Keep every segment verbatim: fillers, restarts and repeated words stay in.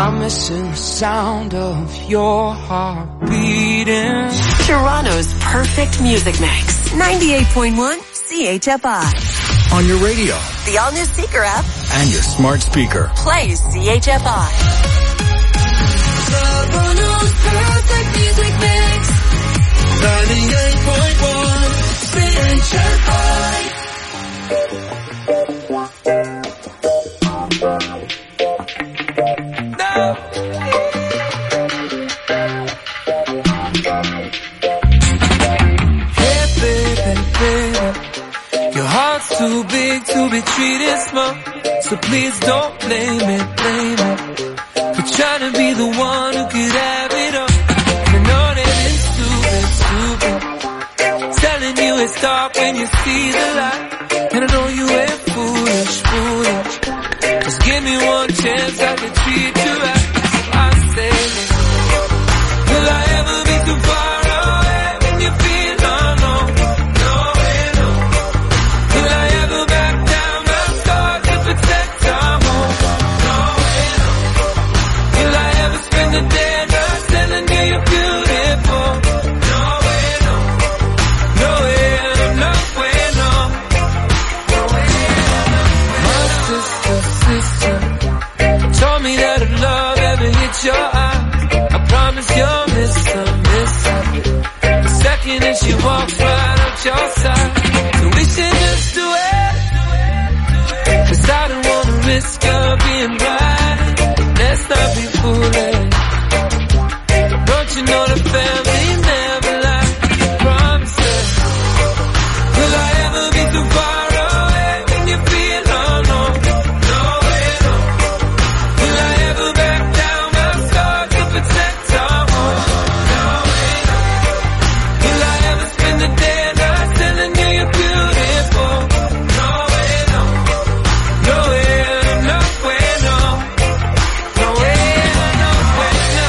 I'm missing the sound of your heart beating. Toronto's perfect music mix. ninety-eight point one C H F I. On your radio, the all-new Seeker app, and your smart speaker. Play C H F I. Toronto's perfect music mix. ninety-eight point one C H F I. No. Hey baby, baby, your heart's too big to be treated small, so please don't blame it, blame it for trying to be the one who could have it all. I know that it's stupid, stupid, telling you it's dark when you see the light, and I know you ain't foolish, foolish. Just give me one chance, I can treat you right. I say, will I ever be too far away when you feel alone? No way, no. Will I ever back down my guard to protect our home? No way, no. Will I ever spend the day not telling you you're beautiful? No way, no. No way, no way, no. No way, no. My sister, sister told me that if love ever hits your eye, I promise you'll miss her, miss her. The second that she walks right up your side, so we should just do it, 'cause I don't wanna risk her being right. Let's not be foolish. Don't you know the family never lies? Promises. Will I ever be too far away when you feel alone? No way, no. Will I ever back down my guard to protect our home? No way, no. Will I ever spend the day not telling you you're beautiful? No way, no. No way, no way, no. No way, no way, no.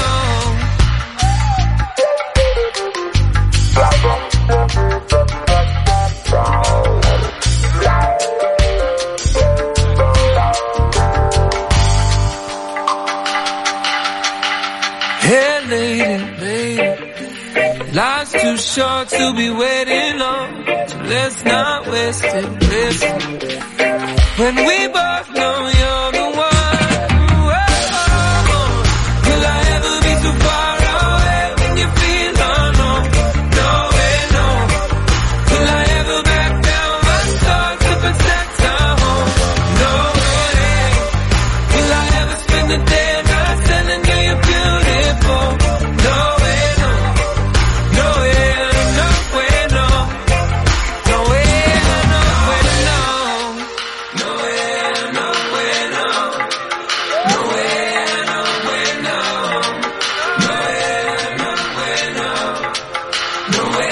Hey lady, lady, life's too short to be waiting long, so let's not waste it, waste it. When we both know you're the one. Whoa. Will I ever be too far away when you feel alone? No way, no. Will I ever back down my guard to protect our home? No way. Will I ever spend the day not telling you you're beautiful? No way, no. No way, no way, no. No way, no way, no. No way, no way, no. No way, no way, no. No way, no way, no. No way,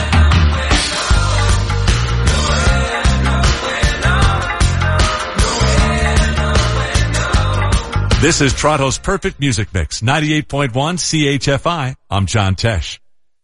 This is Toronto's perfect music mix, ninety-eight point one C H F I. I'm John Tesh.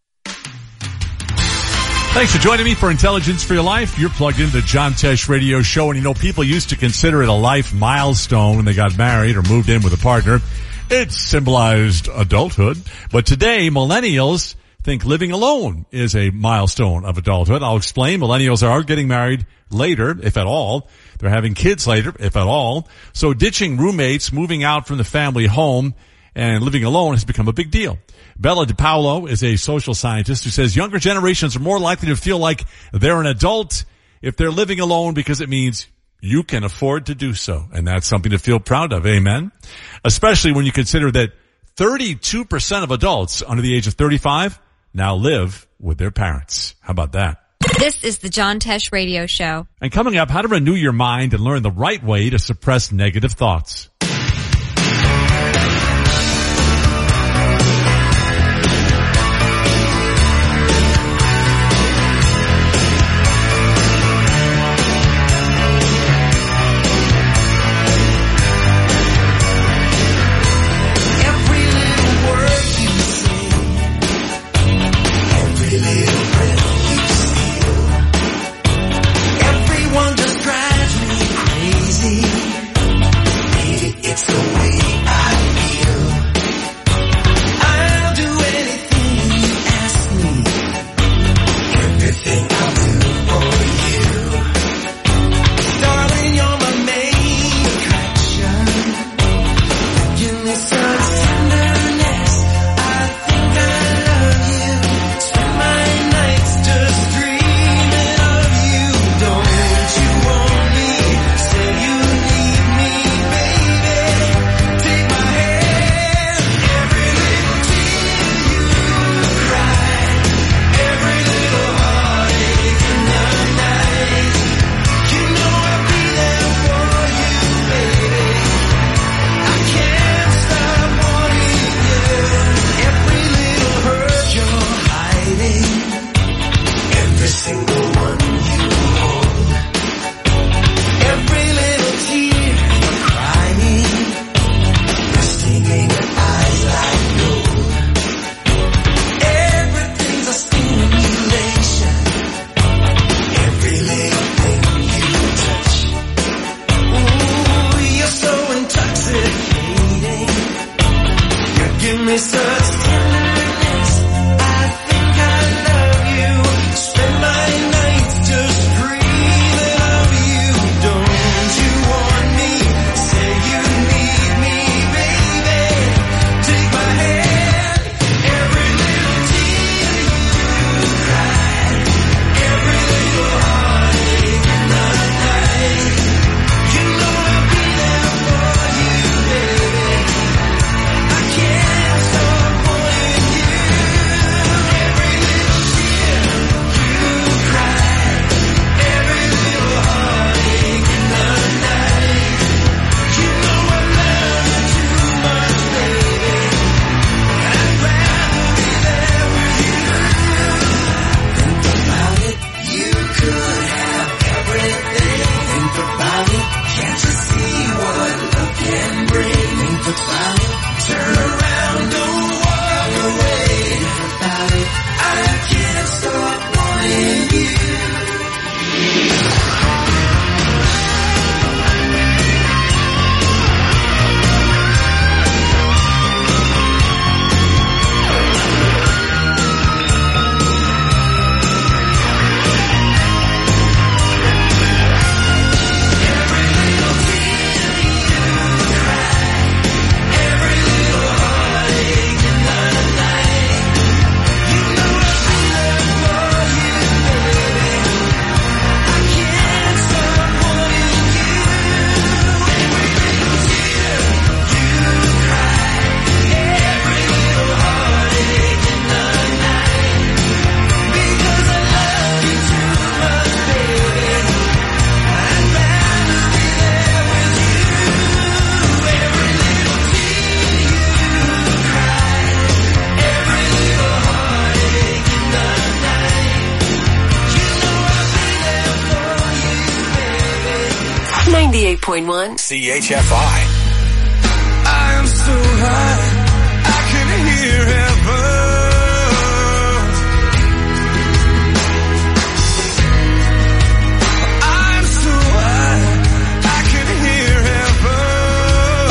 Thanks for joining me for Intelligence for Your Life. You're plugged into the John Tesh radio show, and you know, people used to consider it a life milestone when they got married or moved in with a partner. It symbolized adulthood. But today, millennials think living alone is a milestone of adulthood. I'll explain. Millennials are getting married later, if at all. They're having kids later, if at all. So ditching roommates, moving out from the family home, and living alone has become a big deal. Bella DiPaolo is a social scientist who says younger generations are more likely to feel like they're an adult if they're living alone because it means you can afford to do so. And that's something to feel proud of. Amen. Especially when you consider that thirty-two percent of adults under the age of thirty-five now live with their parents. How about that? This is the John Tesh Radio Show. And coming up, how to renew your mind and learn the right way to suppress negative thoughts. Everyone just drives me crazy. give me such tenderness. I think I love you. Spend my nights just dreaming of you. Don't you want me? Say you need me, baby. Take my hand. Every little tear you cry, every little heartache in the night. You know I'll be there for you, baby. I can't stop wanting you. Every little tear you cry, every little heartache in the night. You know I love you too much, baby. I'd rather be there with you. Think about it, you could have everything. Think about it, can't you see what love can bring? Think about it, turn around, don't walk away. Think about it, I can't stop wanting you. Every little tear you cry, every little heartache in the night. You know I'll be there for you, baby. I can't stop wanting you. Every little tear you cry, every little heartache in the night. Because I love you too much, baby. I'd rather be there with you. Every little tear you cry, every little heartache in the night. You know I'll be there for you, baby. ninety-eight point one. C H F I. I am so high, I can hear heaven. I'm so high, I can hear heaven.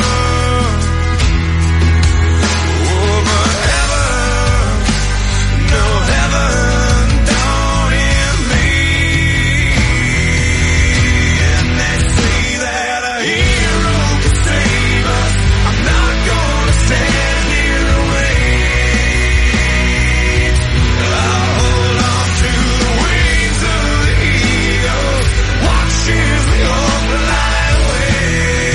Oh, but heaven, no heaven down in me. And they say that a hero can save us. I'm not gonna stand here and wait. I'll hold on to the wings of the eagle. Watch as we all fly away.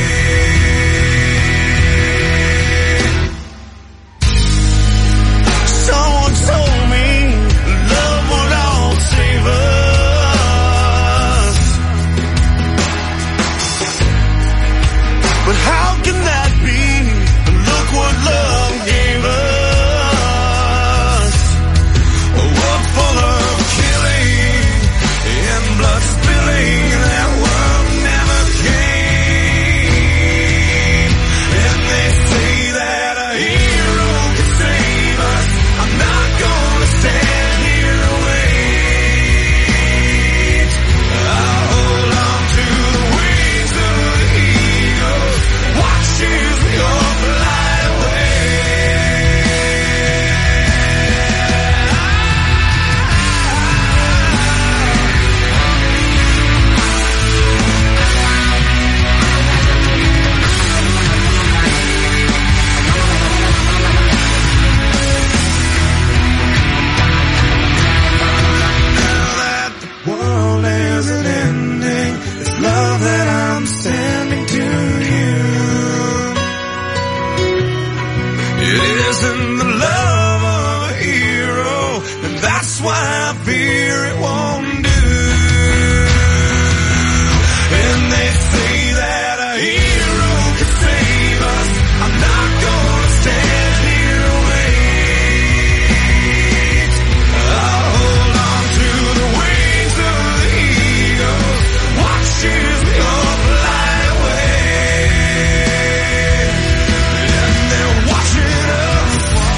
Someone told me love would all save us. But how can that be? Look what love gave us. A world full of killing and blood spilling. That world never came. And they say that a hero can save us. I'm not gonna stand here and wait. I'll hold on to the wings of the eagle. Watch as we all fly away. Now that the world isn't ending, it's love that I'm sending to you. It isn't the love of a hero, and that's why I fear it won't do. And they say that a hero can save us. I'm not gonna stand here and wait. I'll hold on to the wings of the eagle. Watch as we all fly away. And they're watching us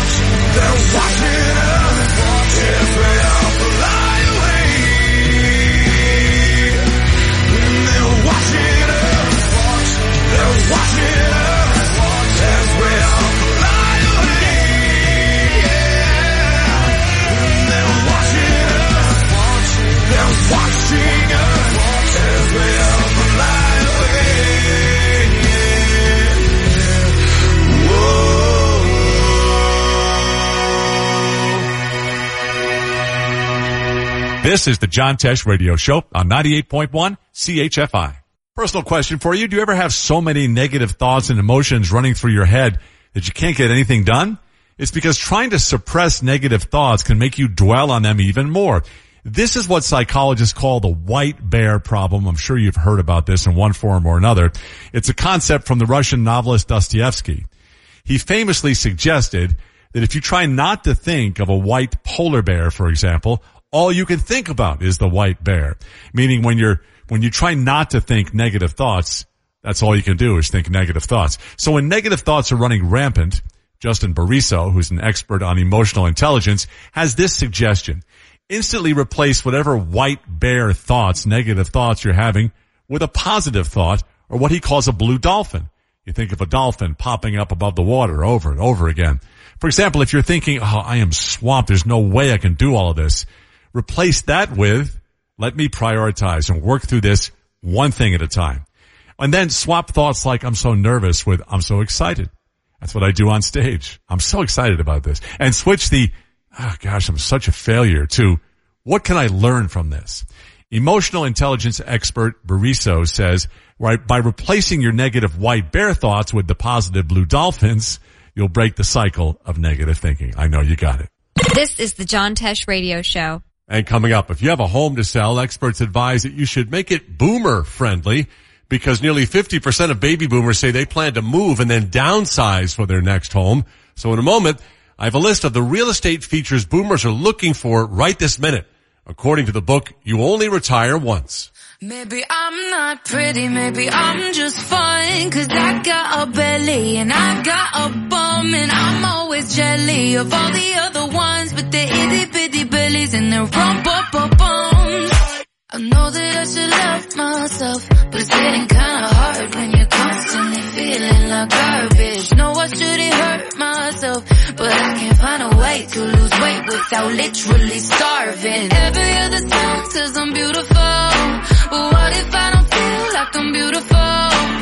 This is the John Tesh Radio Show on ninety-eight point one C H F I. Personal question for you. Do you ever have so many negative thoughts and emotions running through your head that you can't get anything done? It's because trying to suppress negative thoughts can make you dwell on them even more. This is what psychologists call the white bear problem. I'm sure you've heard about this in one form or another. It's a concept from the Russian novelist Dostoevsky. He famously suggested that if you try not to think of a white polar bear, for example, all you can think about is the white bear. Meaning when you're, when you try not to think negative thoughts, that's all you can do is think negative thoughts. So when negative thoughts are running rampant, Justin Bariso, who's an expert on emotional intelligence, has this suggestion. Instantly replace whatever white bear thoughts, negative thoughts you're having with a positive thought or what he calls a blue dolphin. You think of a dolphin popping up above the water over and over again. For example, if you're thinking, oh, I am swamped, there's no way I can do all of this, replace that with, let me prioritize and work through this one thing at a time. And then swap thoughts like, I'm so nervous with, I'm so excited. That's what I do on stage. I'm so excited about this. And switch the, oh gosh, I'm such a failure to, what can I learn from this? Emotional intelligence expert Bariso says, right, by replacing your negative white bear thoughts with the positive blue dolphins, you'll break the cycle of negative thinking. I know you got it. This is the John Tesh Radio Show. And coming up, if you have a home to sell, experts advise that you should make it boomer friendly because nearly fifty percent of baby boomers say they plan to move and then downsize for their next home. So in a moment, I have a list of the real estate features boomers are looking for right this minute. According to the book, You Only Retire Once. Maybe I'm not pretty, maybe I'm just fine, cause I got a belly and I got a bum and I'm always jelly of all the other ones, but they're itty bitty bellies and they're rump up up bums. I know that I should love myself, but it's getting kinda hard when you're constantly feeling like garbage. No, I shouldn't hurt myself, but I can't find a way to lose weight without literally starving. Every other song says I'm beautiful, but what if I don't feel like I'm beautiful?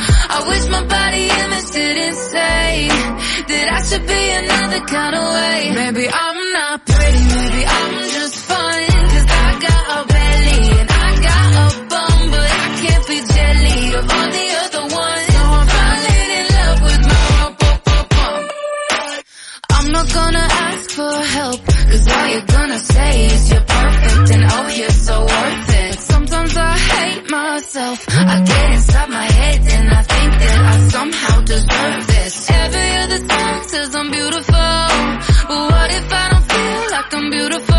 I wish my body image didn't say that I should be another kind of way. Maybe I'm not pretty, maybe I'm just fine, cause I got a belly and I got a bum, but I can't be jelly of all the other ones. So I'm falling in love with my bum, bum, bum. I'm not gonna ask for help, cause all you're gonna say is you're perfect and oh, you're so worth it. Sometimes I hate myself, I get inside my head and I think that I somehow deserve this. Every other song says I'm beautiful, but what if I don't feel like I'm beautiful?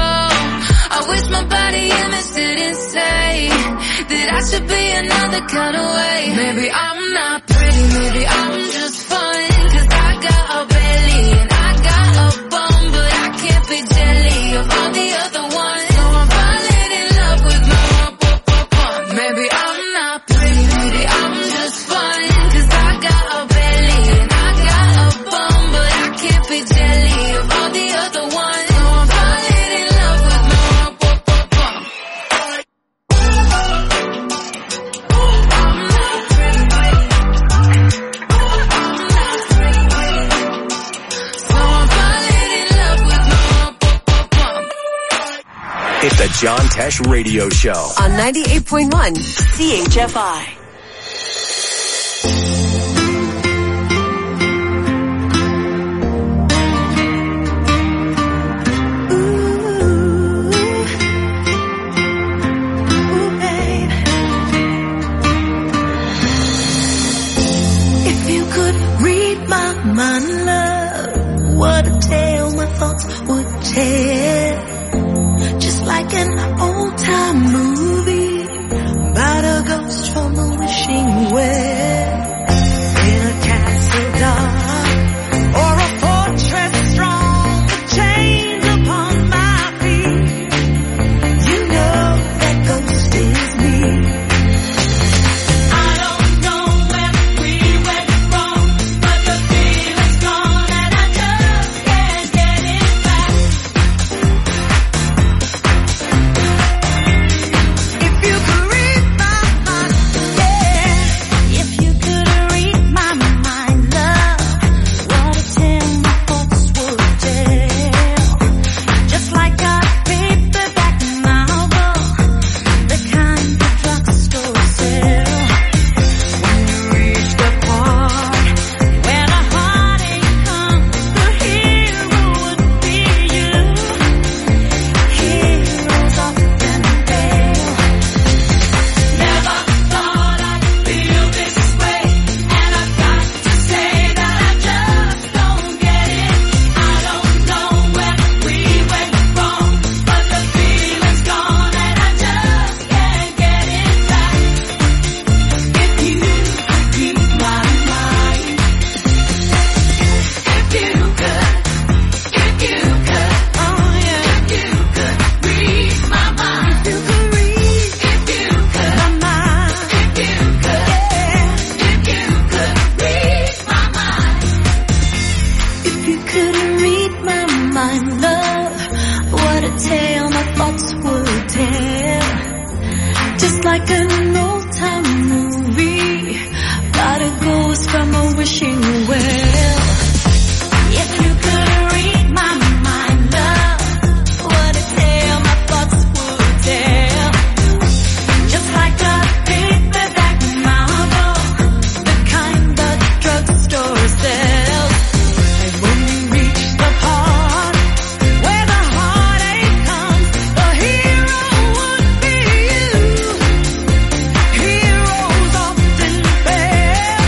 I wish my body image didn't say that I should be another kind of way. Maybe I'm not pretty, maybe I'm just fine, cause I got a belly and I got a bum, but I can't be jelly of all the other ones. So I'm falling in love with my bum, bum, bum. Maybe I'm not pretty, maybe I'm just fine, cause I got a belly and I got a bum, but I can't be jelly of all the other ones. So I'm falling in love with my bum, bum, bum. I'm not pretty, I'm not pretty, so I'm falling in love with my bum, bum, bum. It's the John Tesh Radio Show. On ninety-eight point one C H F I. If you could read my mind, love, what a tale my thoughts would tell. Just like an old-time movie about a ghost from a wishing well. In a castle dark or a fortress strong, the chains upon my feet. You know that ghost is me. I don't know where we went wrong, but the feeling's gone and I just can't get it back. mind, love. What a tale my thoughts would tell. Just like an old-time movie, got a ghost from a wishing well. If you could read my mind, love, what a tale my thoughts would tell. Just like a paperback novel, the kind that drugstore sells. And when you reach the part where the heartache comes, the hero would be you. Heroes often fail.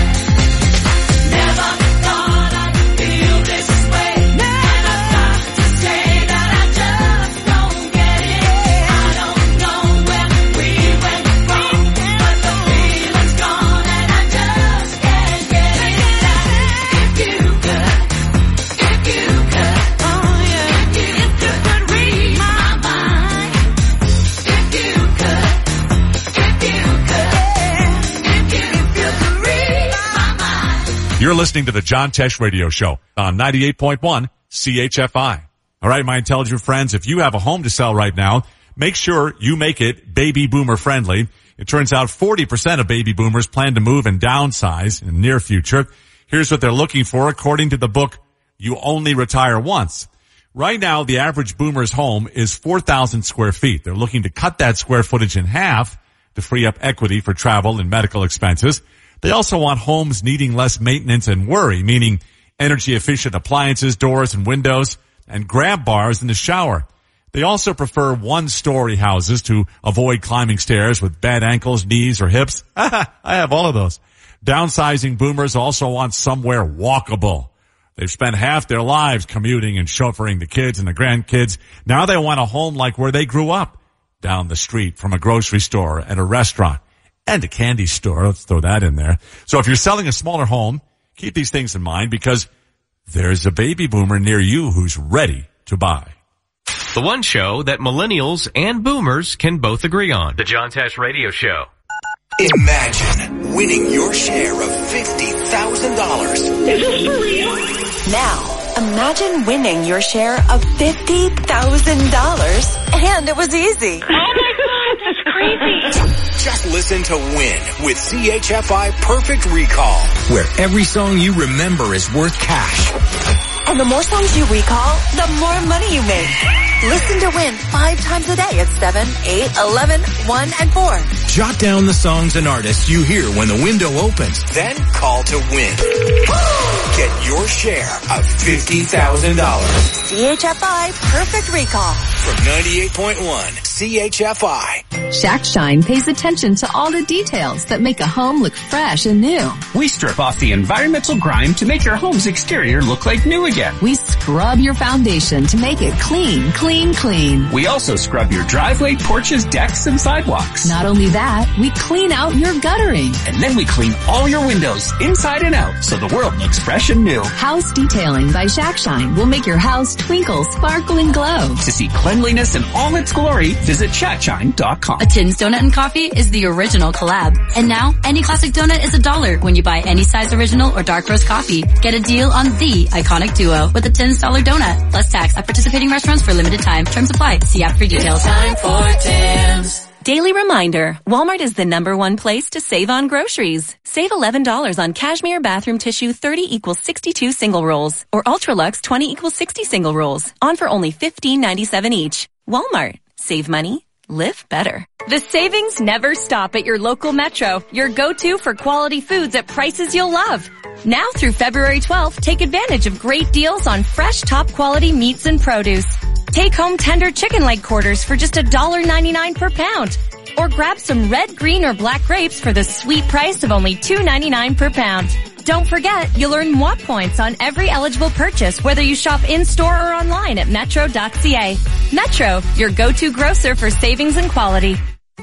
Never thought I'd feel this way. And I've got to say that I just don't get it. I don't know where we went wrong, but the feeling's gone and I just can't get it. If you could, if you could, oh yeah, if you, if you could read my mind. If you could, if you could, if you, if you could read my mind. You're listening to the John Tesh Radio Show on ninety-eight point one C H F I. All right, my intelligent friends, if you have a home to sell right now, make sure you make it baby boomer friendly. It turns out forty percent of baby boomers plan to move and downsize in the near future. Here's what they're looking for according to the book, You Only Retire Once. Right now, the average boomer's home is four thousand square feet. They're looking to cut that square footage in half to free up equity for travel and medical expenses. They also want homes needing less maintenance and worry, meaning energy efficient appliances, doors and windows, and grab bars in the shower. They also prefer one-story houses to avoid climbing stairs with bad ankles, knees, or hips. I have all of those. Downsizing boomers also want somewhere walkable. They've spent half their lives commuting and chauffeuring the kids and the grandkids. Now they want a home like where they grew up, down the street from a grocery store and a restaurant and a candy store. Let's throw that in there. So if you're selling a smaller home, keep these things in mind because there's a baby boomer near you who's ready to buy. The one show that millennials and boomers can both agree on. The John Tesh Radio Show. Imagine winning your share of fifty thousand dollars. Is this for real? Now, imagine winning your share of fifty thousand dollars, and it was easy. Oh my God, that's crazy. Just listen to Win with C H F I Perfect Recall, where every song you remember is worth cash. And the more songs you recall, the more money you make. Listen to Win five times a day at seven, eight, eleven, one, and four. Jot down the songs and artists you hear when the window opens. Then call to win. Get your share of fifty thousand dollars. C H F I Perfect Recall. From ninety-eight point one C H F I. Shack Shine pays attention to all the details that make a home look fresh and new. We strip off the environmental grime to make your home's exterior look like new again. We scrub your foundation to make it clean, clean, clean. We also scrub your driveway, porches, decks, and sidewalks. Not only that, we clean out your guttering. And then we clean all your windows inside and out so the world looks fresh and new. House Detailing by Shack Shine will make your house twinkle, sparkle, and glow. To see cleanliness in all its glory, visit shack shine dot com. A Tins Donut and Coffee is the original collab. And now, any classic donut is a dollar when you buy any size original or dark roast coffee. Get a deal on the iconic duo with a Tins Dollar Donut. Plus tax at participating restaurants for limited time. Terms apply. See app for details. Time for Tins. Daily reminder, Walmart is the number one place to save on groceries. Save eleven dollars on cashmere bathroom tissue thirty equals sixty-two single rolls or Ultralux twenty equals sixty single rolls on for only fifteen ninety-seven each. Walmart. Save money. Live better. The savings never stop at your local Metro, your go-to for quality foods at prices you'll love. Now through February twelfth, take advantage of great deals on fresh, top-quality meats and produce. Take home tender chicken leg quarters for just one dollar ninety-nine per pound. Or grab some red, green, or black grapes for the sweet price of only two ninety-nine per pound. Don't forget, you'll earn M W A points on every eligible purchase, whether you shop in-store or online at metro dot c a. Metro, your go-to grocer for savings and quality.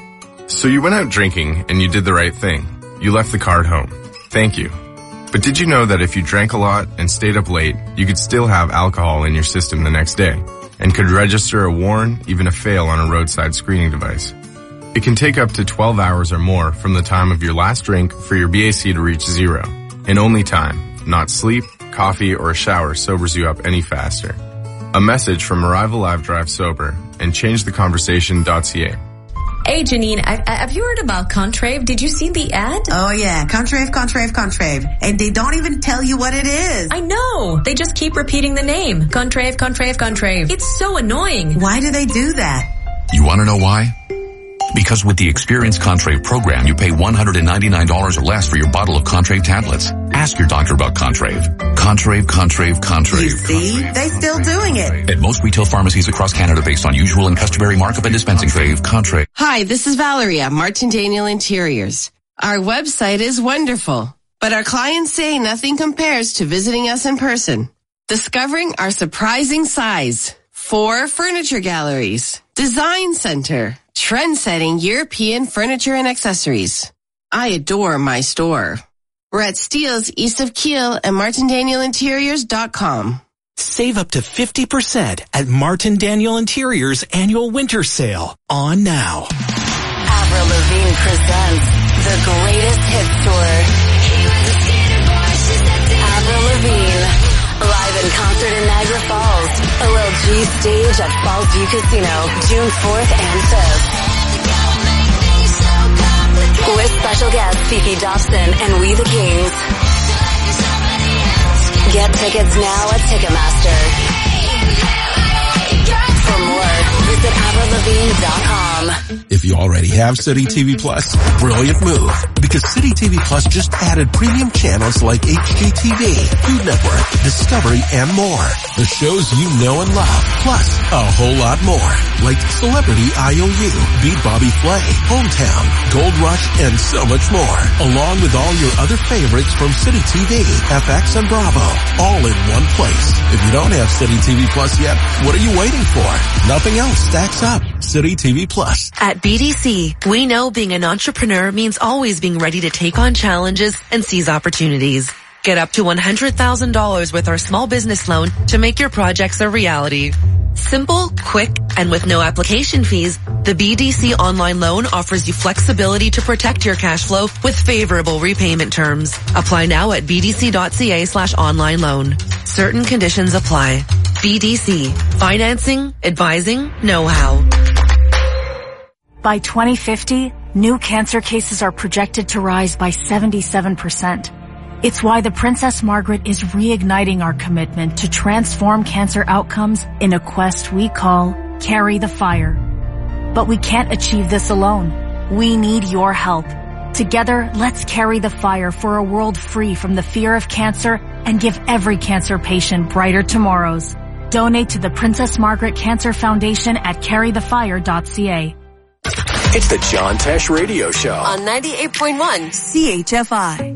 So you went out drinking and you did the right thing. You left the car at home. Thank you. But did you know that if you drank a lot and stayed up late, you could still have alcohol in your system the next day and could register a warn, even a fail on a roadside screening device? It can take up to twelve hours or more from the time of your last drink for your B A C to reach zero. And only time, not sleep, coffee, or a shower sobers you up any faster. A message from Arrive Alive Drive Sober and change the conversation dot c a. Hey, Janine, I, I, have you heard about Contrave? Did you see the ad? Oh, yeah. Contrave, Contrave, Contrave. And they don't even tell you what it is. I know. They just keep repeating the name. Contrave, Contrave, Contrave. It's so annoying. Why do they do that? You want to know why? Because with the Experience Contrave program, you pay one hundred ninety-nine dollars or less for your bottle of Contrave tablets. Ask your doctor about Contrave. Contrave, Contrave, Contrave. You see? They still doing it. At most retail pharmacies across Canada based on usual and customary markup and dispensing fee. Contrave. Hi, this is Valerie at Martin Daniel Interiors. Our website is wonderful, but our clients say nothing compares to visiting us in person. Discovering our surprising size. Four furniture galleries. Design center. Trend-setting European furniture and accessories. I adore my store. We're at Steeles east of Kiel and martin daniel interiors dot com. Save up to fifty percent at Martin Daniel Interiors annual winter sale on now. Avril Lavigne presents the greatest hits tour. Avril Lavigne, live in concert in Niagara Falls. O L G stage at Falls View Casino, June fourth and fifth. With special guests Fifi Dobson and We the Kings. Get tickets now at Ticketmaster. For more, visit avril lavigne dot com. If you already have City T V Plus, brilliant move. Because City T V Plus just added premium channels like H G T V, Food Network, Discovery, and more. The shows you know and love, plus a whole lot more. Like Celebrity I O U, Beat Bobby Flay, Hometown, Gold Rush, and so much more. Along with all your other favorites from City T V, F X, and Bravo. All in one place. If you don't have City T V Plus yet, what are you waiting for? Nothing else stacks up. City T V Plus. At B D C, we know being an entrepreneur means always being ready to take on challenges and seize opportunities. Get up to one hundred thousand dollars with our small business loan to make your projects a reality. Simple, quick, and with no application fees, the B D C online loan offers you flexibility to protect your cash flow with favorable repayment terms. Apply now at b d c dot c a slash online loan. Certain conditions apply. B D C. Financing, advising, know-how. By twenty fifty, new cancer cases are projected to rise by seventy-seven percent. It's why the Princess Margaret is reigniting our commitment to transform cancer outcomes in a quest we call Carry the Fire. But we can't achieve this alone. We need your help. Together, let's carry the fire for a world free from the fear of cancer and give every cancer patient brighter tomorrows. Donate to the Princess Margaret Cancer Foundation at carry the fire dot c a. It's the John Tesh Radio Show on ninety-eight point one C H F I.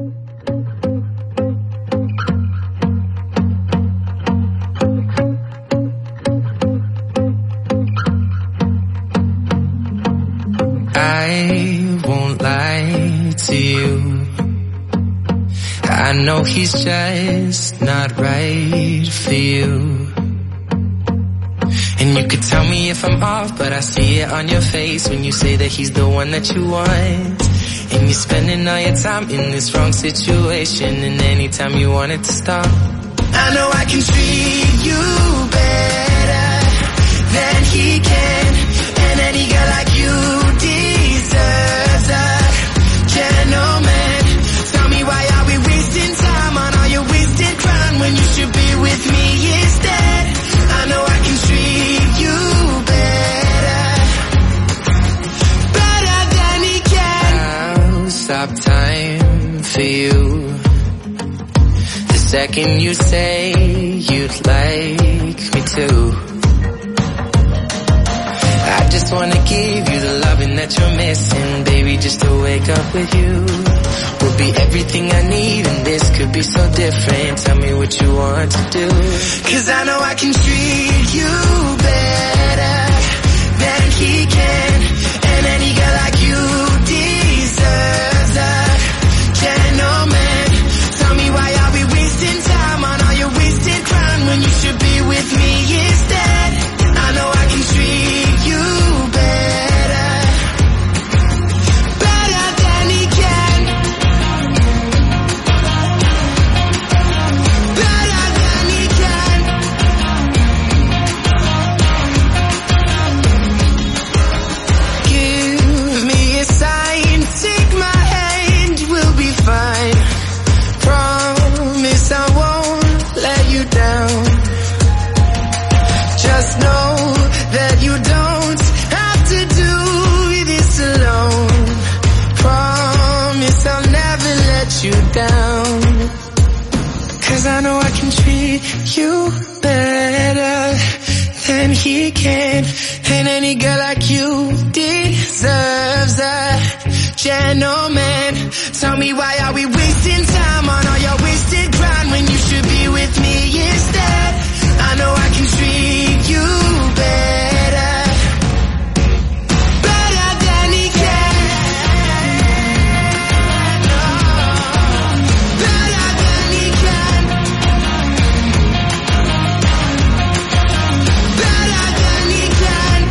I won't lie to you. I know he's just not right for you. And you could tell me if I'm off, but I see it on your face when you say that he's the one that you want. And you're spending all your time in this wrong situation, and anytime you want it to stop. I know I can treat you better than he can, and any girl like you deserves a gentleman. Tell me, why are we wasting time on all your wasted crime when you should be with me instead? I know I can treat you better, better than he can. I'll stop time for you the second you say you'd like me to. I just wanna give you the loving that you're missing, baby, just to wake up with you. Will be everything I need, and this could be so different. Tell me what you want to do, 'cause I know I can treat you better than he can, and any girl like you deserves a gentleman. Tell me, why are we wasting time on all your wasted crime when you should be with me instead? I know I can treat you better, better than he can, better than he can. like you better than he can. And any girl like you deserves a gentleman. Tell me, why are we wasting time on all your wasted grind when you should be with me instead? I know I can treat you better, better than he can. Better than he can. Better than he can.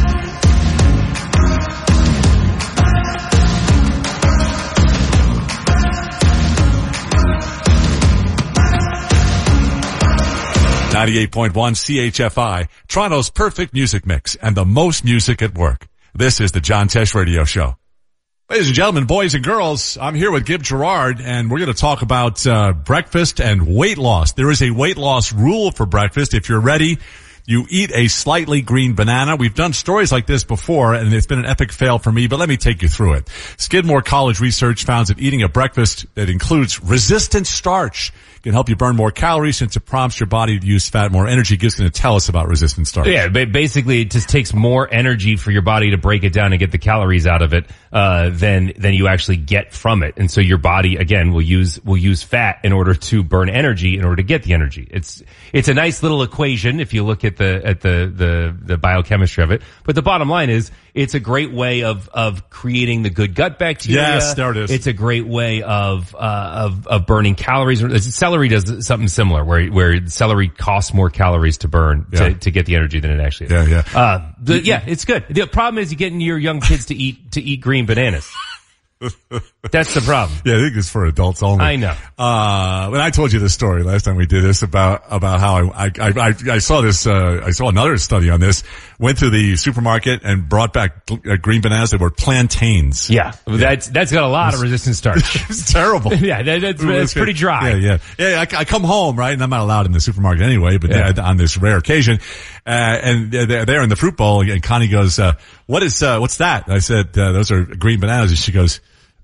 ninety-eight point one C H F I, Toronto's perfect music mix and the most music at work. This is the John Tesh Radio Show. Ladies and gentlemen, boys and girls, I'm here with Gib Gerard, and we're going to talk about uh, breakfast and weight loss. There is a weight loss rule for breakfast. If you're ready, you eat a slightly green banana. We've done stories like this before, and it's been an epic fail for me, but let me take you through it. Skidmore College research found that eating a breakfast that includes resistant starch can help you burn more calories since it prompts your body to use fat more energy. Gib's going to tell us about resistant starch. Yeah, basically it just takes more energy for your body to break it down and get the calories out of it uh than than you actually get from it. And so your body again will use will use fat in order to burn energy in order to get the energy. It's it's a nice little equation if you look at the at the the the biochemistry of it. But the bottom line is it's a great way of of creating the good gut bacteria. Yes, there it is. It's a great way of uh of of burning calories. Celery does something similar where where celery costs more calories to burn Yeah. to, to get the energy than it actually is. Yeah, yeah. Uh, the, yeah, it's good. The problem is you getting your young kids to eat to eat green bananas. That's the problem. Yeah, I think it's for adults only. I know. Uh, when I told you this story last time we did this about, about how I, I, I, I saw this, uh, I saw another study on this, went to the supermarket and brought back uh, green bananas that were plantains. Yeah. That's, that's got a lot of resistant starch. It's terrible. Yeah, that, that's, that's pretty dry. Yeah, yeah. Yeah, I, I come home, right, and I'm not allowed in the supermarket anyway, but yeah. on this rare occasion, uh, and they're there in the fruit bowl, and Connie goes, uh, what is, uh, what's that? And I said, uh, those are green bananas, and she goes,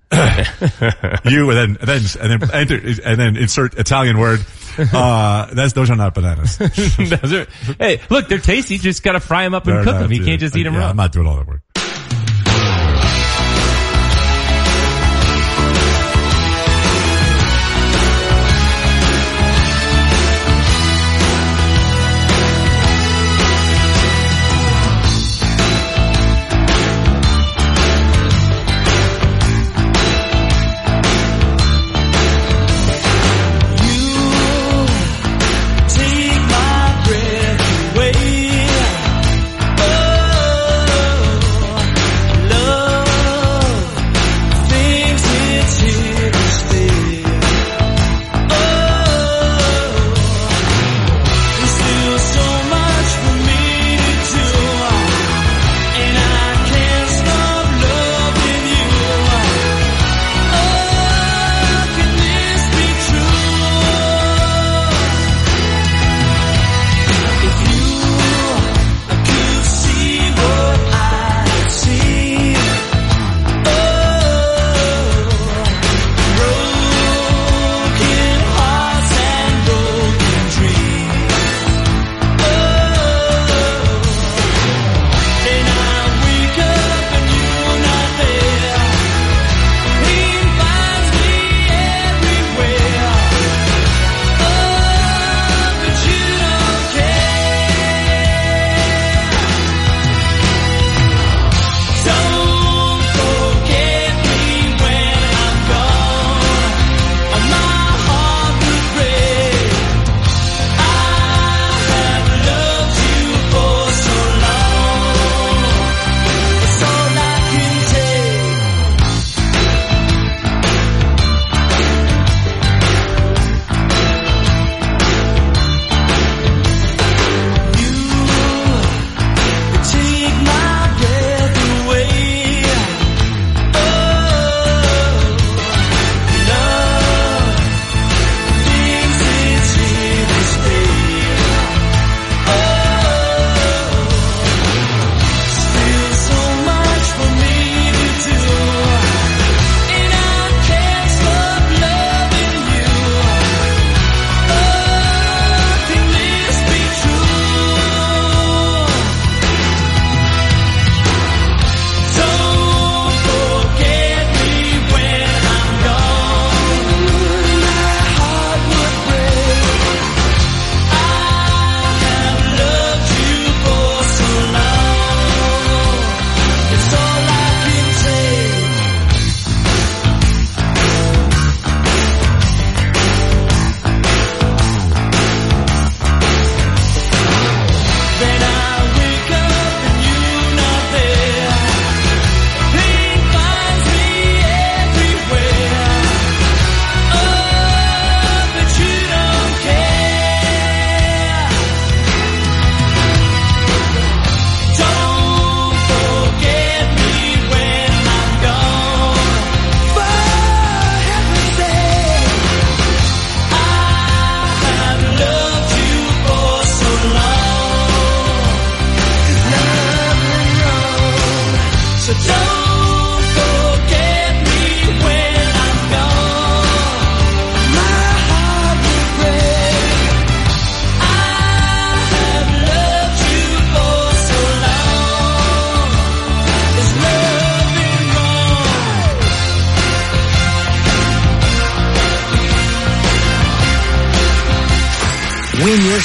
you, and then, and then, and then, enter, and then insert Italian word, uh, that's, those are not bananas. Those are, hey, look, they're tasty, just gotta fry them up and They're cook not, them. You uh, can't just eat them yeah, raw. I'm not doing all that work. Take my breath away. Oh.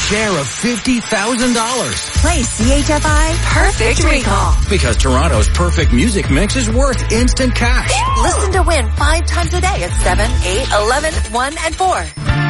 share of fifty thousand dollars. Play C H F I Perfect Recall. Because Toronto's perfect music mix is worth instant cash. Listen to win five times a day at seven, eight, eleven, one, and four.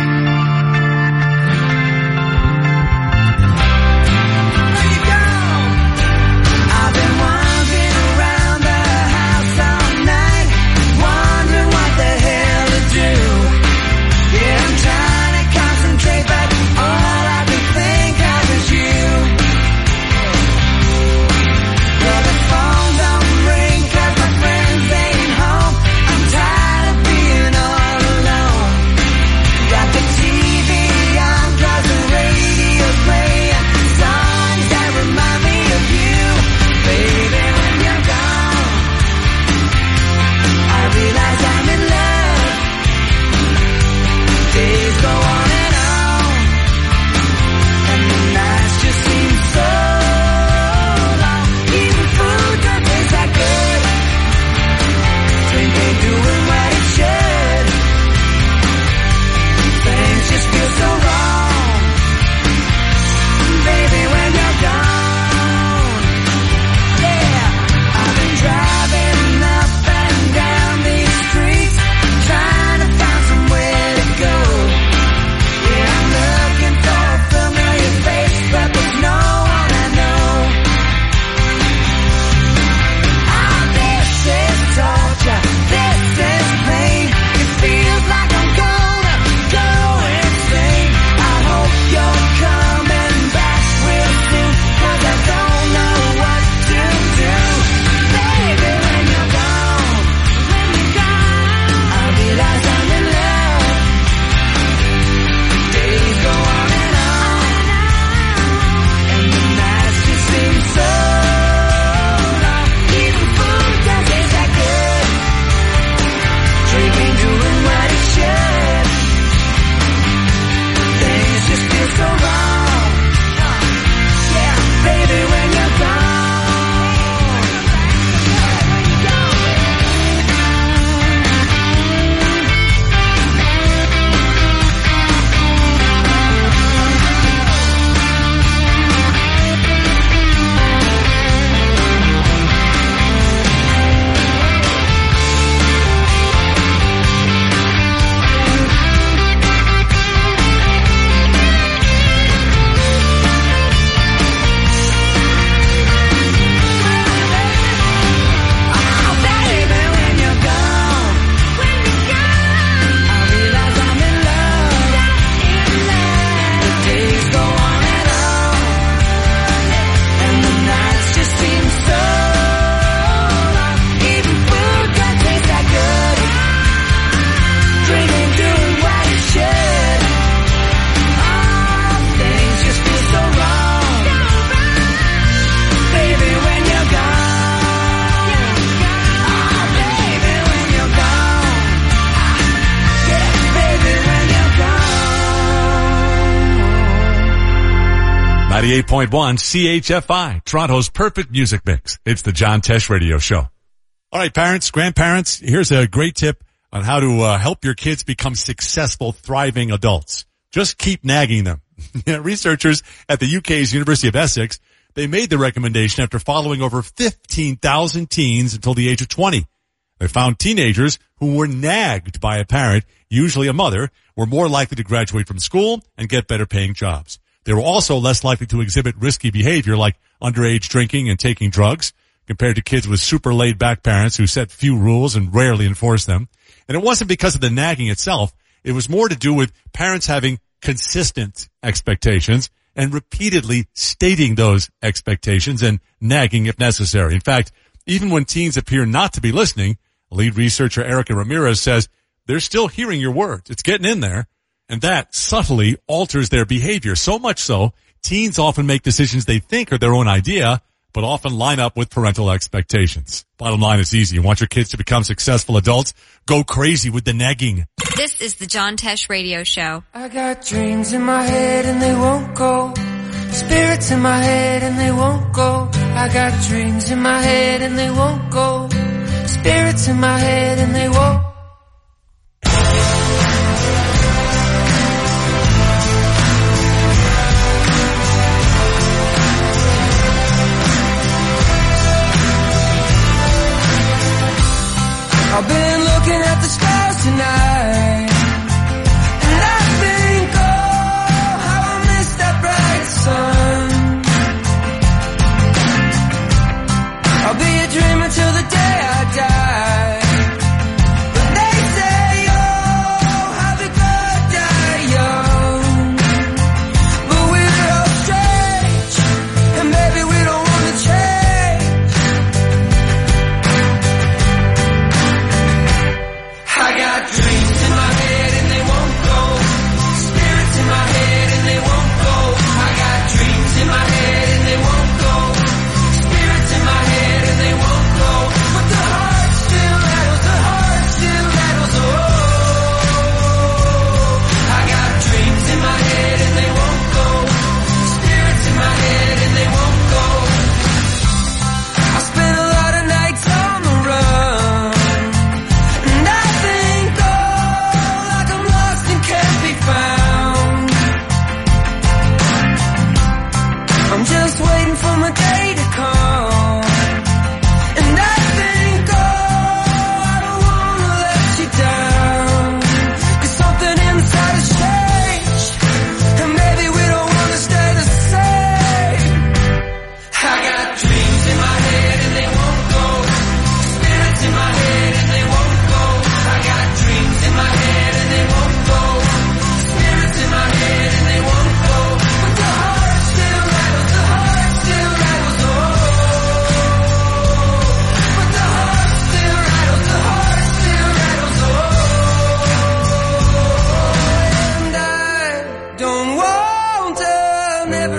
ninety-eight point one C H F I, Toronto's perfect music mix. It's the John Tesh Radio Show. All right, parents, grandparents, here's a great tip on how to uh, help your kids become successful, thriving adults. Just keep nagging them. Researchers at the U K's University of Essex, they made the recommendation after following over fifteen thousand teens until the age of twenty. They found teenagers who were nagged by a parent, usually a mother, were more likely to graduate from school and get better paying jobs. They were also less likely to exhibit risky behavior like underage drinking and taking drugs compared to kids with super laid back parents who set few rules and rarely enforce them. And it wasn't because of the nagging itself. It was more to do with parents having consistent expectations and repeatedly stating those expectations and nagging if necessary. In fact, even when teens appear not to be listening, lead researcher Erica Ramirez says they're still hearing your words. It's getting in there. And that subtly alters their behavior. So much so, teens often make decisions they think are their own idea, but often line up with parental expectations. Bottom line is easy. You want your kids to become successful adults? Go crazy with the nagging. This is the John Tesh Radio Show. I got dreams in my head and they won't go. Spirits in my head and they won't go. I got dreams in my head and they won't go. Spirits in my head and they won't.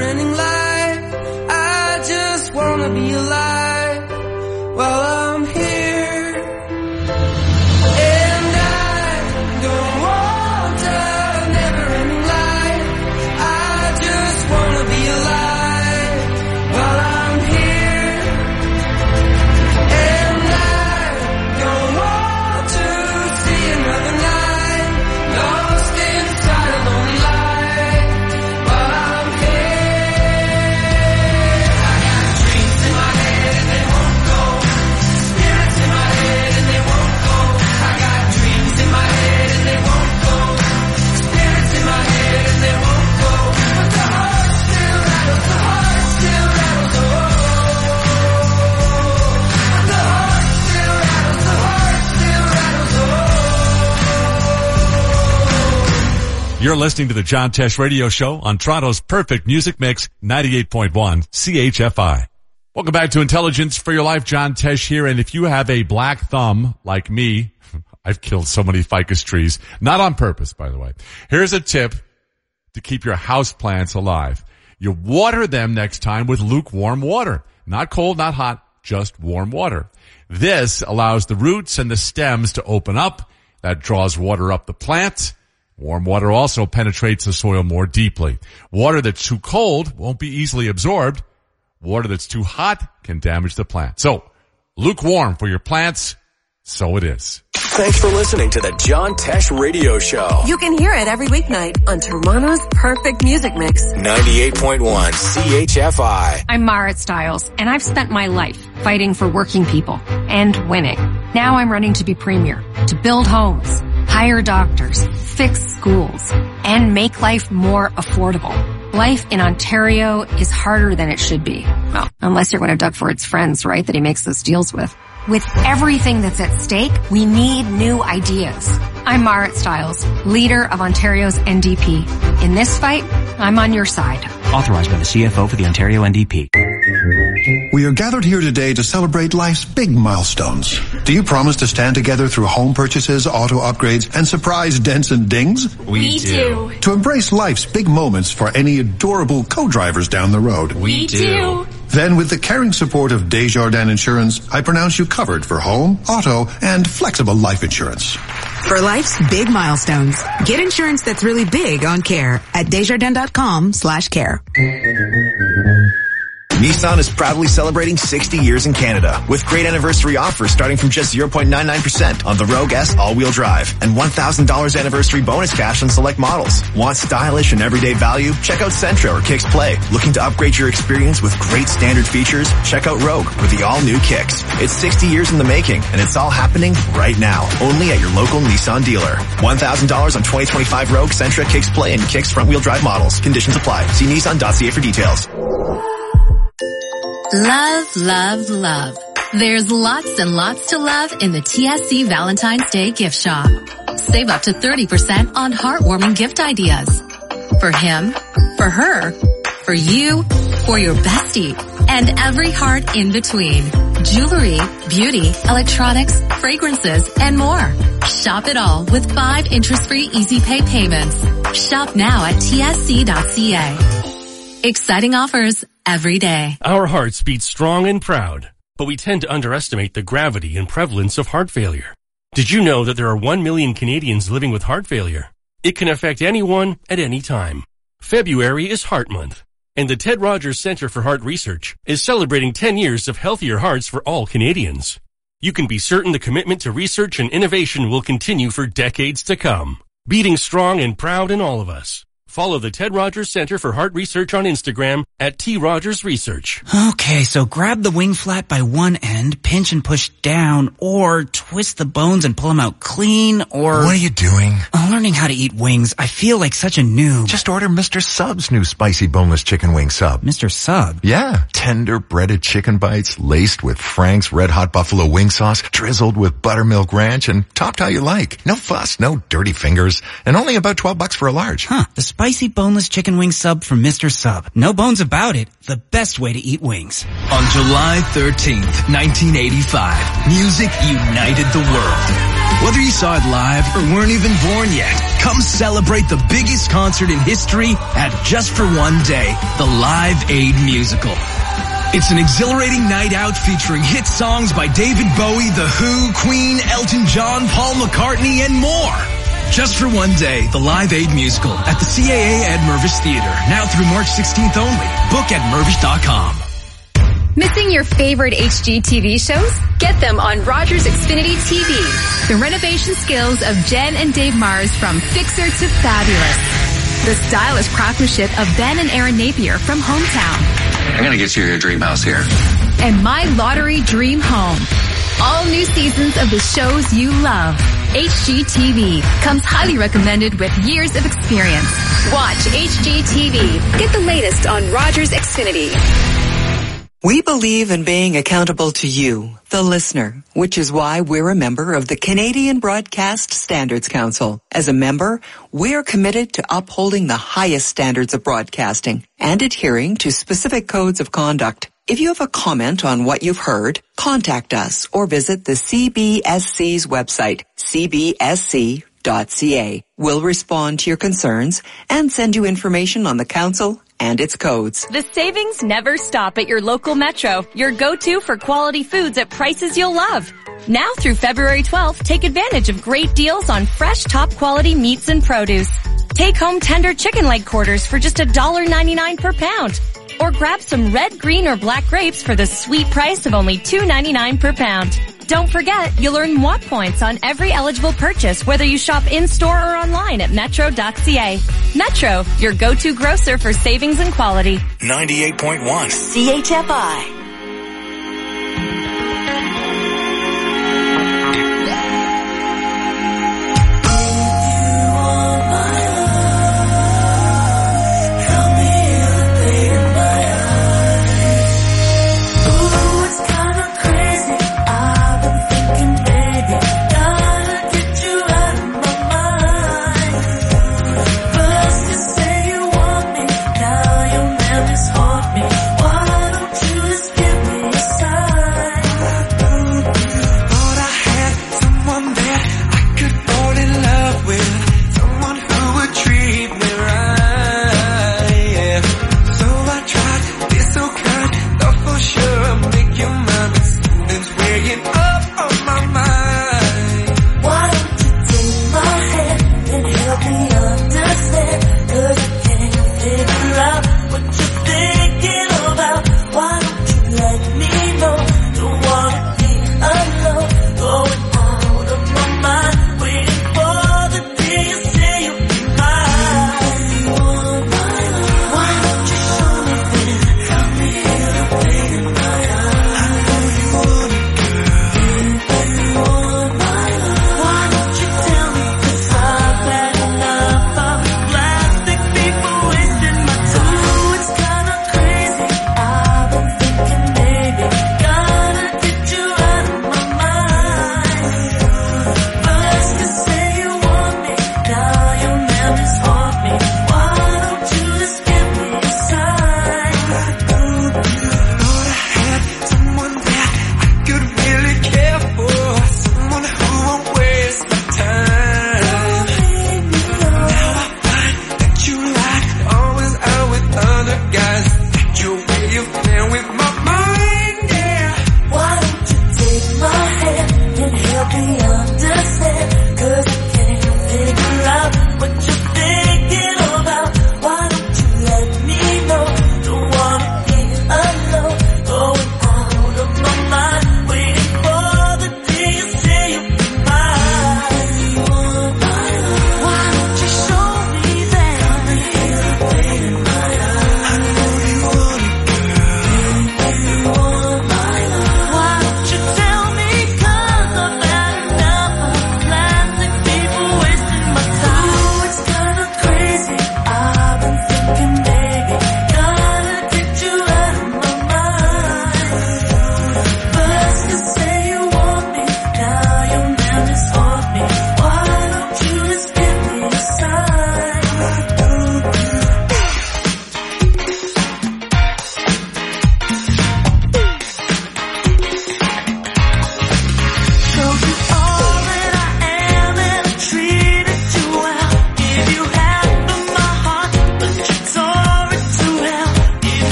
never-ending life. I just wanna be alive while I'm here. And I don't want a never-ending life. I just wanna be alive while I'm here. And I don't want to see another night lost inside a lonely light while I'm here. I got dreams in my head and they won't go. Spirits in my head and they won't go. I got dreams in my head and they won't go. Spirits in my head and they won't go. But the heart still rattles, the heart still rattles, oh. But the heart still rattles, the heart still rattles, oh. You're listening to the John Tesh Radio Show on Toronto's perfect music mix, ninety-eight point one C H F I. Welcome back to Intelligence for Your Life. John Tesh here. And if you have a black thumb like me, I've killed so many ficus trees, not on purpose, by the way. Here's a tip to keep your house plants alive. You water them next time with lukewarm water. Not cold, not hot, just warm water. This allows the roots and the stems to open up. That draws water up the plant. Warm water also penetrates the soil more deeply. Water that's too cold won't be easily absorbed. Water that's too hot can damage the plant. So, lukewarm for your plants, so it is. Thanks for listening to the John Tesh Radio Show. You can hear it every weeknight on Toronto's perfect music mix. ninety-eight point one C H F I. I'm Marit Stiles, and I've spent my life fighting for working people and winning. Now I'm running to be premier, to build homes, hire doctors, fix schools, and make life more affordable. Life in Ontario is harder than it should be. Well, unless you're one of Doug Ford's friends, right, that he makes those deals with. With everything that's at stake, we need new ideas. I'm Marit Stiles, leader of Ontario's N D P. In this fight, I'm on your side. Authorized by the C F O for the Ontario N D P. We are gathered here today to celebrate life's big milestones. Do you promise to stand together through home purchases, auto upgrades, and surprise dents and dings? We do. To embrace life's big moments for any adorable co-drivers down the road? We do. Then, with the caring support of Desjardins Insurance, I pronounce you covered for home, auto, and flexible life insurance. For life's big milestones, get insurance that's really big on care at Desjardins.com slash care. Nissan is proudly celebrating sixty years in Canada with great anniversary offers starting from just zero point nine nine percent on the Rogue S all-wheel drive and one thousand dollars anniversary bonus cash on select models. Want stylish and everyday value? Check out Sentra or Kicks Play. Looking to upgrade your experience with great standard features? Check out Rogue with the all-new Kicks. It's sixty years in the making and it's all happening right now. Only at your local Nissan dealer. one thousand dollars on twenty twenty-five Rogue, Sentra, Kicks Play, and Kicks front-wheel drive models. Conditions apply. See Nissan dot C A for details. Love, love, love. There's lots and lots to love in the T S C Valentine's Day gift shop. Save up to thirty percent on heartwarming gift ideas. For him, for her, for you, for your bestie, and every heart in between. Jewelry, beauty, electronics, fragrances, and more. Shop it all with five interest-free easy pay payments. Shop now at T S C dot C A. Exciting offers every day. Our hearts beat strong and proud, but we tend to underestimate the gravity and prevalence of heart failure. Did you know that there are one million Canadians living with heart failure? It can affect anyone at any time. February is Heart Month, and the Ted Rogers Centre for Heart Research is celebrating ten years of healthier hearts for all Canadians. You can be certain the commitment to research and innovation will continue for decades to come, beating strong and proud in all of us. Follow the Ted Rogers Centre for Heart Research on Instagram at T Rogers Research. Okay, so grab the wing flap by one end, pinch and push down, or twist the bones and pull them out clean, or... What are you doing? I'm learning how to eat wings. I feel like such a noob. Just order Mister Sub's new spicy boneless chicken wing sub. Mister Sub? Yeah. Tender breaded chicken bites laced with Frank's Red Hot Buffalo wing sauce, drizzled with buttermilk ranch, and topped how you like. No fuss, no dirty fingers, and only about twelve bucks for a large. Huh. The spicy boneless chicken wing sub from Mister Sub. No bones about it. The best way to eat wings. On July thirteenth, nineteen eighty-five, music united the world. Whether you saw it live or weren't even born yet, come celebrate the biggest concert in history at Just for One Day, the Live Aid Musical. It's an exhilarating night out featuring hit songs by David Bowie, The Who, Queen, Elton John, Paul McCartney, and more. Just for One Day, the Live Aid Musical at the C A A Ed Mervish Theater, now through March sixteenth only. Book at mervish dot com. Missing your favorite H G T V shows? Get them on Rogers Xfinity T V. The renovation skills of Jen and Dave Mars from Fixer to Fabulous. The stylish craftsmanship of Ben and Aaron Napier from Hometown. I'm gonna get you your dream house here. And My Lottery Dream Home. All new seasons of the shows you love. H G T V comes highly recommended with years of experience. Watch H G T V. Get the latest on Rogers Xfinity. We believe in being accountable to you, the listener, which is why we're a member of the Canadian Broadcast Standards Council. As a member, we're committed to upholding the highest standards of broadcasting and adhering to specific codes of conduct. If you have a comment on what you've heard, contact us or visit the C B S C's website, c b s c dot c a. We'll respond to your concerns and send you information on the council and its codes. The savings never stop at your local Metro, your go-to for quality foods at prices you'll love. Now through February twelfth, take advantage of great deals on fresh, top-quality meats and produce. Take home tender chicken leg quarters for just one dollar ninety-nine per pound. Or grab some red, green, or black grapes for the sweet price of only two ninety-nine per pound. Don't forget, you'll earn M W A points on every eligible purchase, whether you shop in-store or online at metro dot c a. Metro, your go-to grocer for savings and quality. ninety-eight point one C H F I. Why don't you just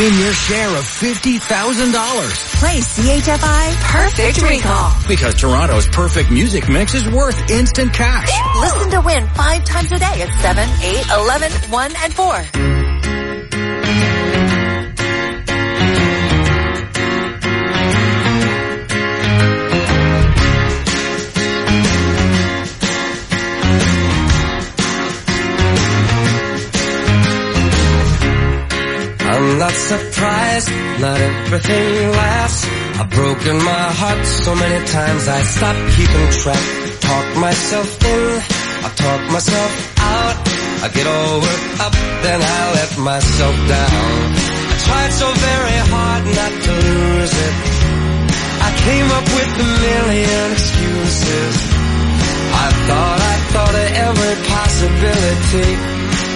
Win your share of fifty thousand dollars. Play C H F I Perfect Recall. Because Toronto's perfect music mix is worth instant cash. Listen to Win five times a day at seven, eight, eleven, one, and four. I'm not surprised, not everything lasts. I've broken my heart so many times I stopped keeping track. Talk myself in, I talk myself out. I get all worked up, then I let myself down. I tried so very hard not to lose it. I came up with a million excuses. I thought, I thought of every possibility.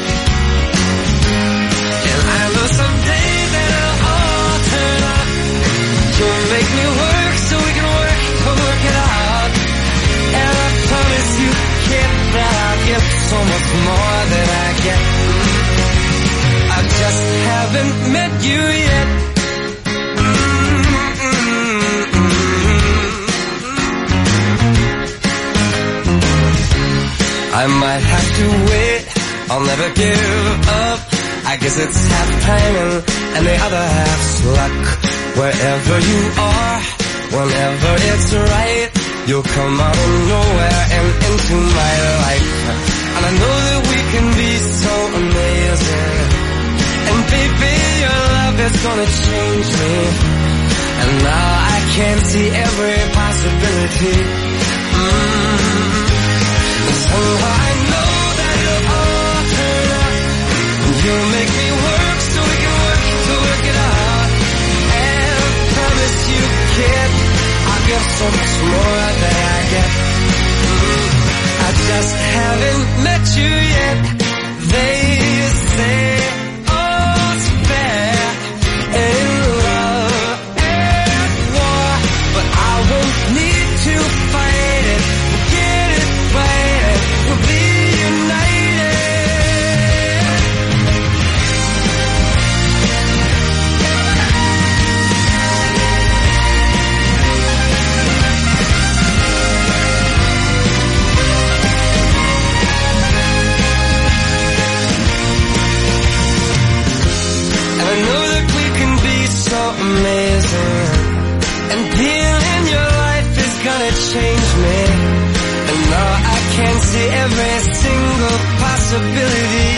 I know someday that it'll all turn out. You'll make me work so we can work to work it out. And I promise you, kid, that I'll give so much more than I get. I just haven't met you yet. I might have to wait, I'll never give up. I guess it's half timing and the other half's luck. Wherever you are, whenever it's right, you'll come out of nowhere and into my life. And I know that we can be so amazing. And baby, your love is gonna change me. And now I can see every possibility. Mm. Somehow I know that it'll all turn out. You make me work so we can work to work it out. And I promise you, kid, I'll give so much more than I get. I just haven't met you yet. They say all's fair in love and war, but I won't need to fight it. We'll get it right. We'll be united. Amazing, and being in your life is gonna change me. And now I can see every single possibility.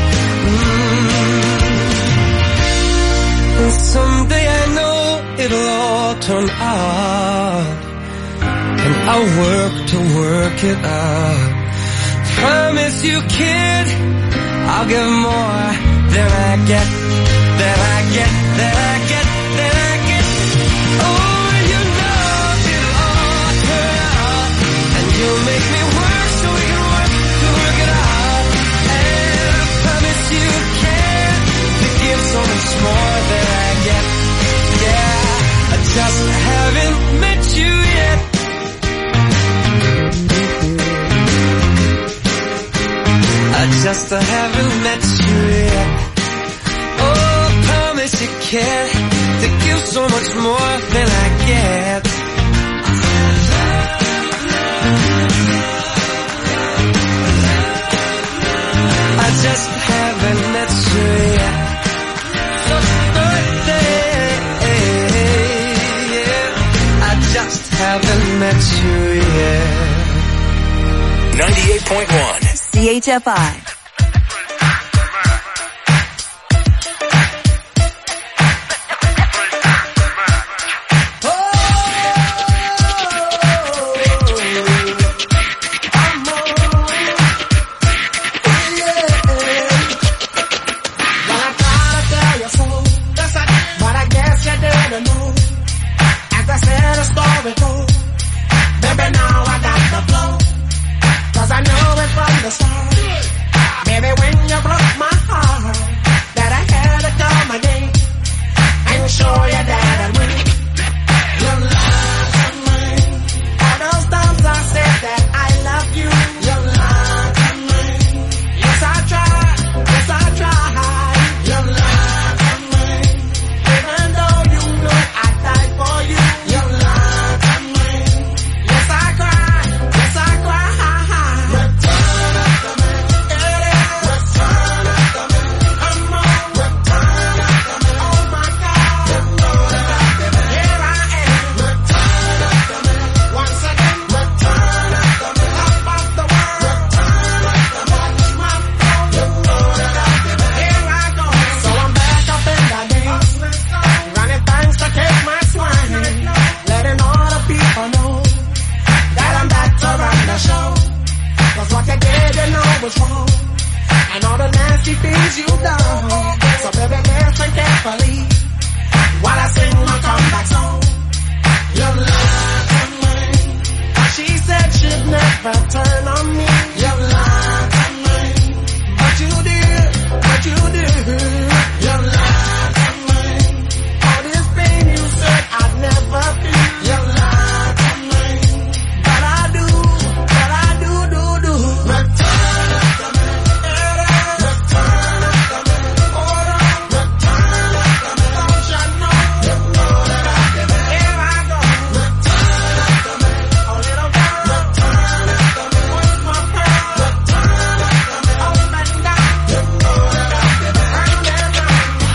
Mm. And someday I know it'll all turn out, and I'll work to work it out. Promise you, kid, I'll give more than I get, than I get, than I get. You'll make me work so we can work to work it out. And I promise you can to give so much more than I get. Yeah, I just haven't met you yet. I just haven't met you yet. Oh, I promise you can to give so much more than I get. I just haven't met you yet. Just birthday, yeah. I just haven't met you yet. ninety-eight point one C H F I. Baby, now I got the flow, 'cause I know it from the start. and all the nasty things you done. So baby, listen carefully while I sing my comeback song. Your love to me, she said she'd never turn on me. Your love to me, but you did, but you did. Your love to me, all this pain you said I'd never feel. Your love to me, but I do, but I do, do, do. Return to me, return to me, hold on, return to me. Don't you know, you know that I give it. Here I go, return to me, oh little girl, return to me. Where's my pearl? Return to me, up and down. You know that I give it. Right there now.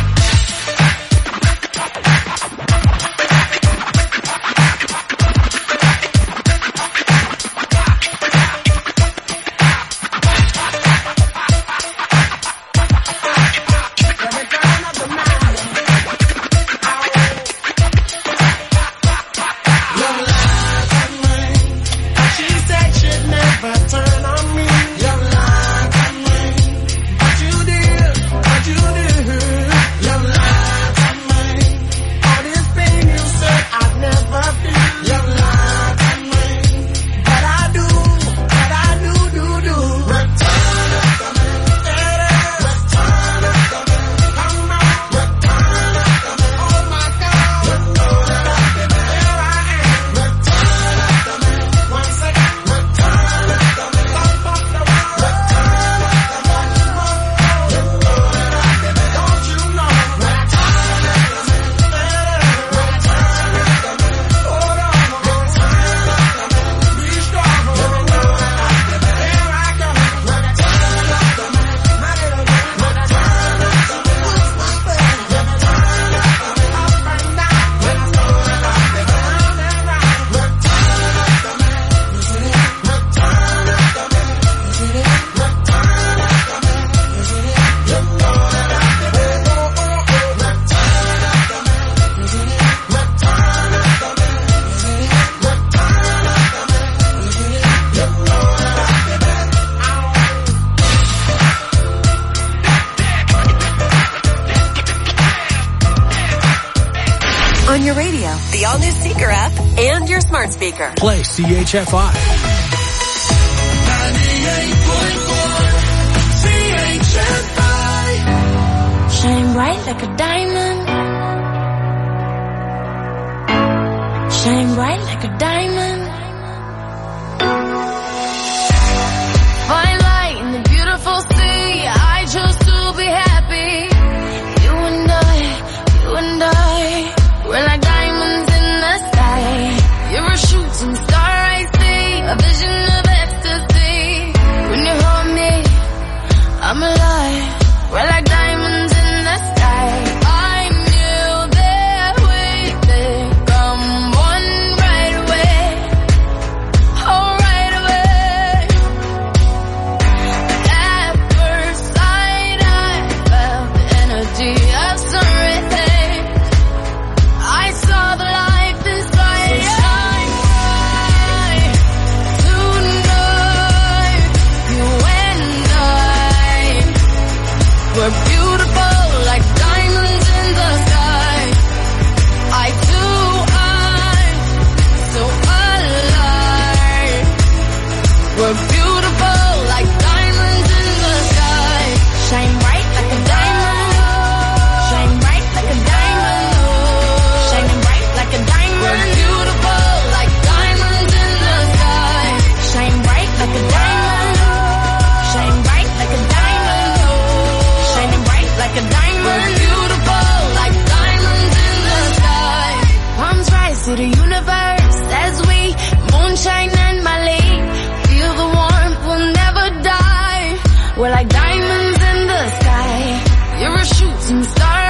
She said she'd never turn on me. Your love to me, but you did, but you did. Your love to me, all this pain you said I'd never feel. Your love to me, but I do, but I do, do, do. Return to me, return to me, come on, return to me. Oh my God, you know that I give it. Here I am, return to me. Once again, return to me. Don't fuck the world, return to me. You know that I give it. Don't you know? Return to me, return to me. Hold on, return to me. Be strong, you know that I give it. Here I go, return to me. My little girl, return to me. What's my bed? Return to me. Up and down, you know that I give it. Round and round, return to me. Return to me. Return to me. You know that I give it. Oh, oh, oh. Return to me. Return to me. Return to me. You know that I give it. On your radio, the all-new Seeker app, and your smart speaker. Play C H F I. Shine bright like a diamond. Shine bright like a diamond. Fine light in the beautiful sea. I chose to be happy. You and I, you and I, we're like diamonds in the sky. You're a shooting star, I see, a vision of ecstasy. When you hold me, I'm alive. We're like diamonds in the sky. I knew that we'd come one right away. Oh, right away. At first sight, I felt the energy of sun rays. I saw the life inside. So shine bright tonight. You and I, we're beautiful like diamonds in the sky. I too am so alive. We're beautiful like diamonds in the sky. Shine bright like a diamond. Shine bright like a diamond. Shining bright like a diamond. We're beautiful like diamonds in the sky. Shine bright like a diamond. Shine bright like a diamond. Shining bright like a diamond. We're beautiful like diamonds in the sky. Palms rise to the universe as we moonshine and Mali. Feel the warmth, we'll never die. We're like diamonds in the sky. You're a shooting star,